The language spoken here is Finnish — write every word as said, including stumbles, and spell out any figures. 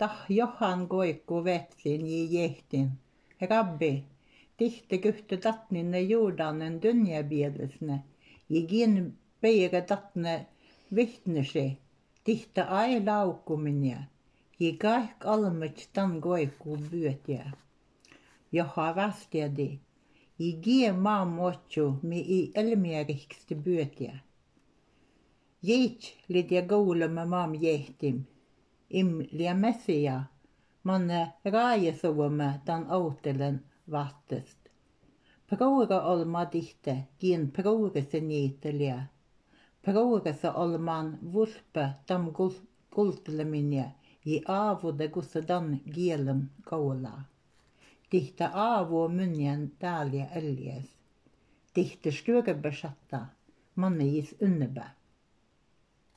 Tah johan koikku vetsin i jehtin. Rabbi, tihti kyhty tatninne juudanen dynjabiedesne. Jigin peire tatne vihtnesi. Tihti ai laukkuminja. Jigaik almut tan koikku byötiä. Joha vastiadi. Jigie maamuotsu mi i elmieriksti byötiä. Jiit lidia goulema maam jehtim. Im lia messia. Manne raajesuoma tan autelen vahtest. Proura olma tihte, gien prourese niitelia. Prourese olman vulpe tam kultleminja, i aavude gusse dan gielen koula. Tihte aavu munjen tääliä eljes. Tihte styrbesatta, manne jis unnebä.